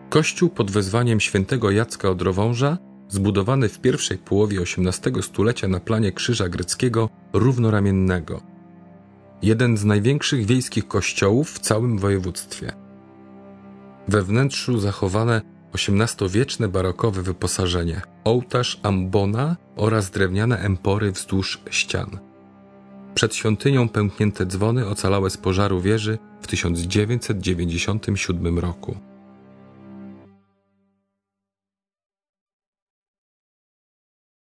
Kościół pod wezwaniem świętego Jacka Odrowąża, zbudowany w pierwszej połowie XVIII stulecia na planie krzyża greckiego równoramiennego. Jeden z największych wiejskich kościołów w całym województwie. We wnętrzu zachowane XVIII-wieczne barokowe wyposażenie, ołtarz ambona oraz drewniane empory wzdłuż ścian. Przed świątynią pęknięte dzwony ocalałe z pożaru wieży w 1997 roku.